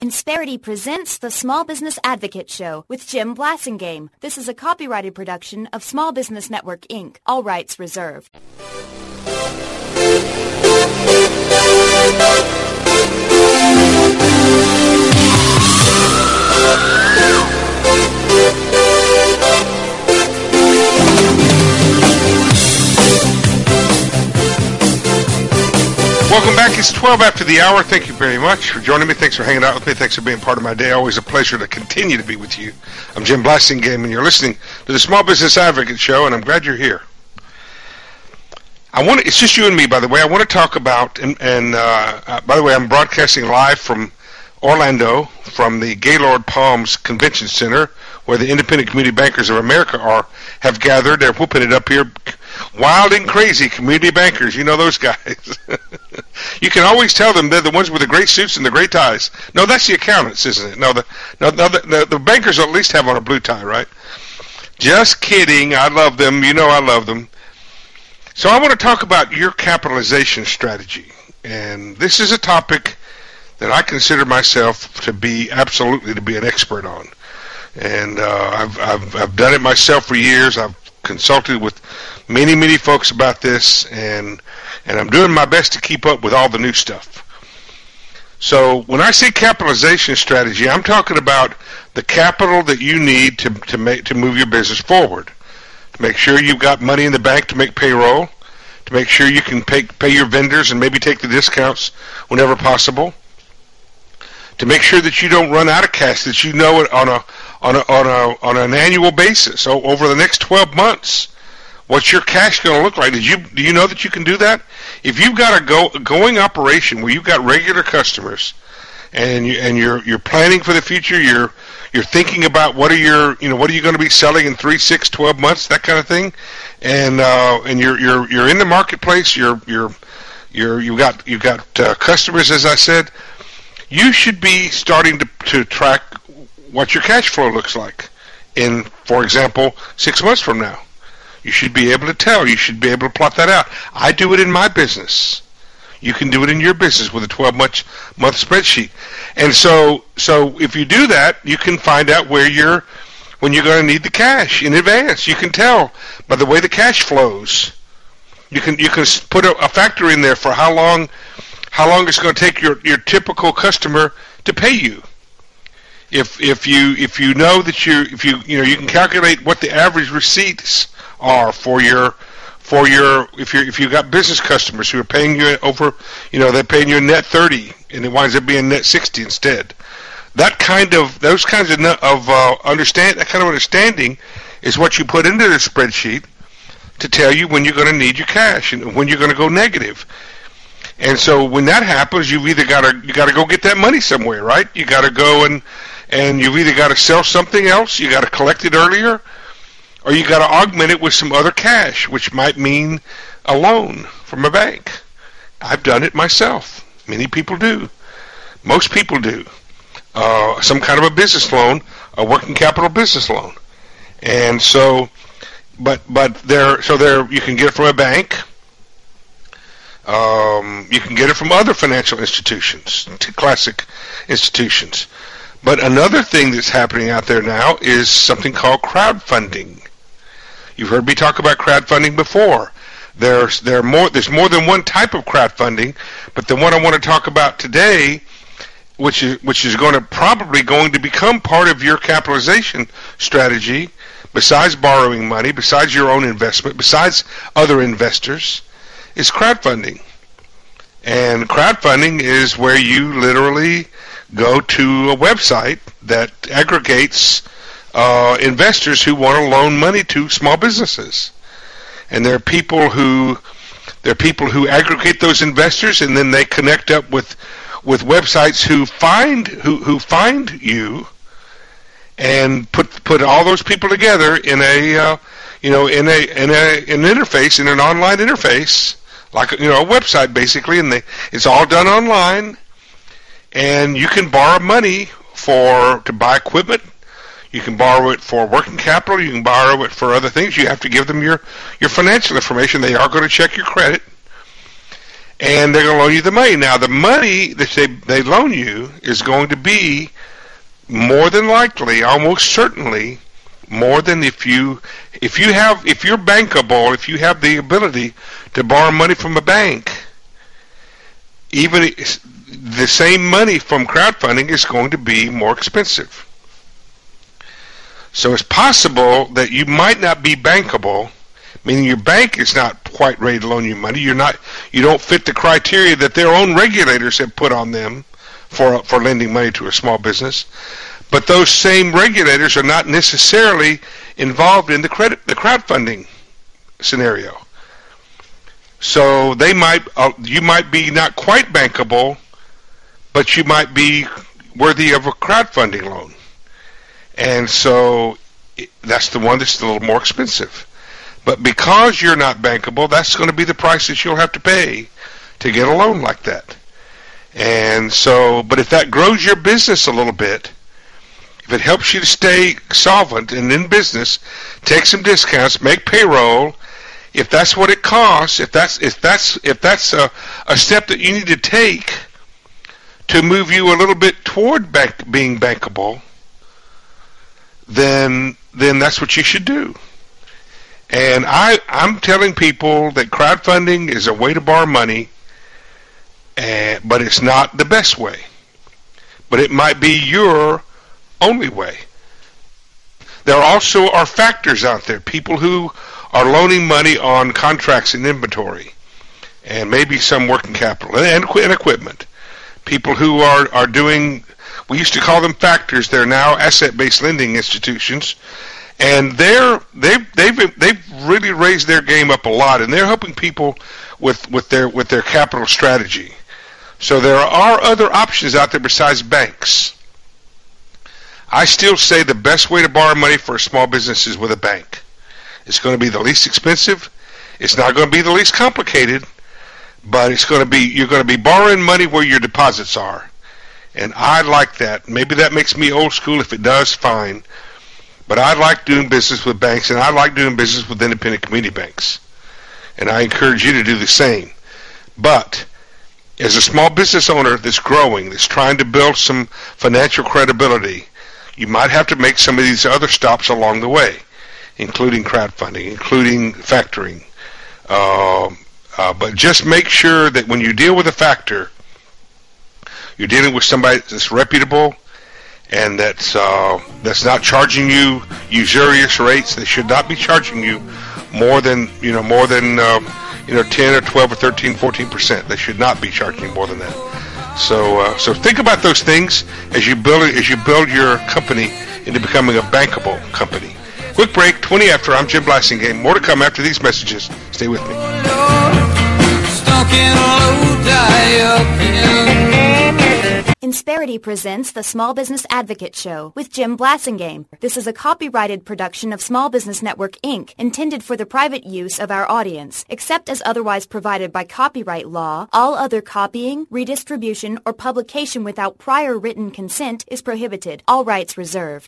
Insperity presents the Small Business Advocate Show with Jim Blasingame. This is a copyrighted production of Small Business Network, Inc. All rights reserved. Welcome back. It's 12 after the hour. Thank you very much for joining me. Thanks for hanging out with me. Thanks for being part of my day. Always a pleasure to continue to be with you. I'm Jim Blasingame, and you're listening to the Small Business Advocate Show, and I'm glad you're here. It's just you and me, by the way. I want to talk about, by the way, I'm broadcasting live from Orlando, from the Gaylord Palms Convention Center, where the Independent Community Bankers of America have gathered. They're whooping it up here. Wild and crazy community bankers. You know those guys. You can always tell them they're the ones with the great suits and the great ties. No, that's the accountants, isn't it? No, the bankers at least have on a blue tie, right? Just kidding. I love them. You know I love them. So I want to talk about your capitalization strategy. And this is a topic that I consider myself to be an expert on. And I've done it myself for years. I've consulted with many folks about this, and I'm doing my best to keep up with all the new stuff. So when I say capitalization strategy, I'm talking about the capital that you need to move your business forward, to make sure you've got money in the bank to make payroll, to make sure you can pay your vendors and maybe take the discounts whenever possible, to make sure that you don't run out of cash, that you know it on an annual basis. So over the next 12 months, what's your cash going to look like? Do you know that you can do that? If you've got a going operation where you've got regular customers, and you're planning for the future, you're thinking about what are you going to be selling in 3, 6, 12 months, that kind of thing, and you're in the marketplace, you've got customers, as I said. You should be starting to track what your cash flow looks like in, for example, 6 months from now. You should be able to tell. You should be able to plot that out. I do it in my business. You can do it in your business with a 12-month spreadsheet. And so if you do that, you can find out when you're going to need the cash in advance. You can tell by the way the cash flows. You can put a factor in there for how long it's going to take your typical customer to pay you. If you know that you can calculate what the average receipts are for if you've got business customers who are paying you over, they're paying you a net 30 and it winds up being net 60 instead. That kind of understanding is what you put into the spreadsheet to tell you when you're going to need your cash and when you're going to go negative. And so when that happens, you got to go get that money somewhere, right? You got to go and you've either got to sell something else, you got to collect it earlier, or you got to augment it with some other cash, which might mean a loan from a bank. I've done it myself. Many people do. Most people do. Some kind of a business loan, a working capital business loan. And so, but you can get it from a bank. You can get it from other financial institutions, classic institutions. But another thing that's happening out there now is something called crowdfunding. You've heard me talk about crowdfunding before. There's more than one type of crowdfunding, but the one I want to talk about today, which is probably going to become part of your capitalization strategy, besides borrowing money, besides your own investment, besides other investors, is crowdfunding. And crowdfunding is where you literally go to a website that aggregates investors who want to loan money to small businesses. And there are people who aggregate those investors, and then they connect up with websites who find you and put all those people together in an interface, in an online interface, like a website basically, and it's all done online, and you can borrow money to buy equipment. You can borrow it for working capital. You can borrow it for other things. You have to give them your financial information. They are going to check your credit. and they're going to loan you the money. Now, the money that they loan you is going to be more than likely, almost certainly, more than if you're bankable, if you have the ability to borrow money from a bank. Even the same money from crowdfunding is going to be more expensive. So it's possible that you might not be bankable, meaning your bank is not quite ready to loan you money. You don't fit the criteria that their own regulators have put on them for lending money to a small business. But those same regulators are not necessarily involved in the crowdfunding scenario. So you might be not quite bankable, but you might be worthy of a crowdfunding loan. And so that's the one that's a little more expensive. But because you're not bankable, that's going to be the price that you'll have to pay to get a loan like that. And so, but if that grows your business a little bit, if it helps you to stay solvent and in business, take some discounts, make payroll, if that's what it costs, if that's a step that you need to take to move you a little bit toward being bankable, then that's what you should do. And I'm telling people that crowdfunding is a way to borrow money, but it's not the best way. But it might be your only way. There also are factors out there, people who are loaning money on contracts and inventory, and maybe some working capital and equipment. People who are doing, we used to call them factors, they're now asset-based lending institutions, and they've really raised their game up a lot, and they're helping people with their capital strategy. So there are other options out there besides banks. I still say the best way to borrow money for a small business is with a bank. It's going to be the least expensive. It's not going to be the least complicated, but you're going to be borrowing money where your deposits are. And I like that. Maybe that makes me old school. If it does, fine. But I like doing business with banks, and I like doing business with independent community banks. And I encourage you to do the same. But as a small business owner that's growing, that's trying to build some financial credibility, you might have to make some of these other stops along the way, including crowdfunding, including factoring. But just make sure that when you deal with a factor, you're dealing with somebody that's reputable and that's not charging you usurious rates. They should not be charging you more than 10 or 12 or 13, 14%. They should not be charging you more than that. So think about those things as you build your company into becoming a bankable company. Quick break, 20 after. I'm Jim Blasingame. More to come after these messages. Stay with me. Insperity presents the Small Business Advocate Show with Jim Blasingame. This is a copyrighted production of Small Business Network, Inc., intended for the private use of our audience. Except as otherwise provided by copyright law, all other copying, redistribution, or publication without prior written consent is prohibited. All rights reserved.